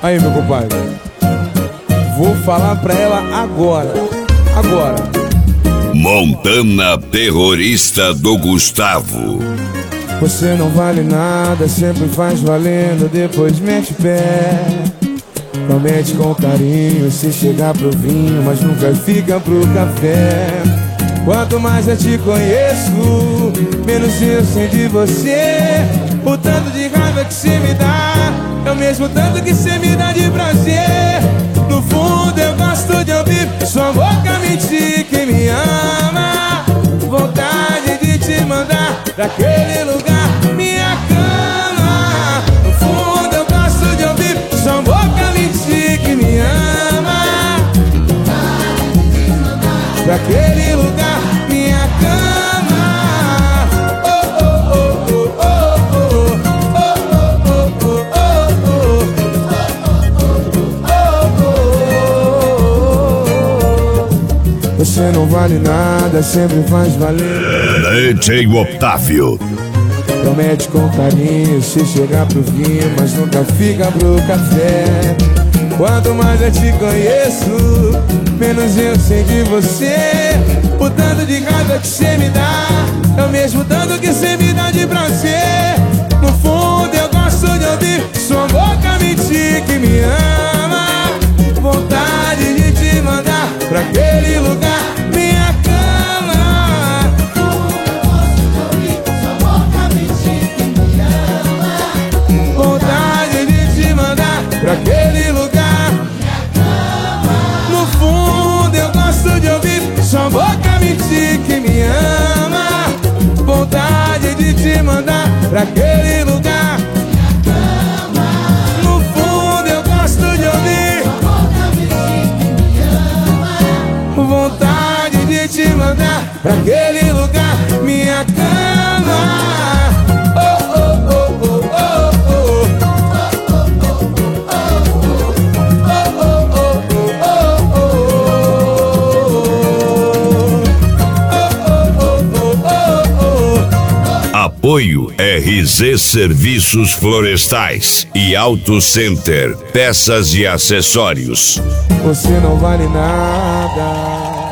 Aí, meu compadre, vou falar pra ela agora. Montana Terrorista do Gustavo. Você não vale nada, sempre faz valendo, depois mete o pé. Promete com carinho se chegar pro vinho, mas nunca fica pro café. Quanto mais eu te conheço, menos eu sei de você. O tanto de raiva que você me dá é o mesmo tanto que você me dá de prazer. No fundo eu gosto de ouvir sua boca mentir que me ama. Vontade de te mandar pra aquele lugar, minha cama. No fundo eu gosto de ouvir sua boca mentir que me ama. Pra aquele lugar, minha cama. Você não vale nada, sempre faz valer. DJ Otávio. Promete com carinho se chegar pro vinho, mas nunca fica pro café. Quanto mais eu te conheço, menos eu sei de você. O tanto de raiva que você me dá é o mesmo tanto que você me dá de prazer. No fundo eu gosto de ouvir sua boca mentir que me ama. Vontade de te mandar pra aquele lugar, minha cama. Vontade de te mandar pra aquele lugar, minha cama. No fundo eu gosto de ouvir sua boca mentir que me ama. Vontade de te mandar pra aquele lugar, minha cama. No fundo eu gosto de ouvir sua boca mentir que me ama. Vontade de te mandar pra aquele lugar, minha cama. Apoio RZ Serviços Florestais e Auto Center, peças e acessórios. Você não vale nada.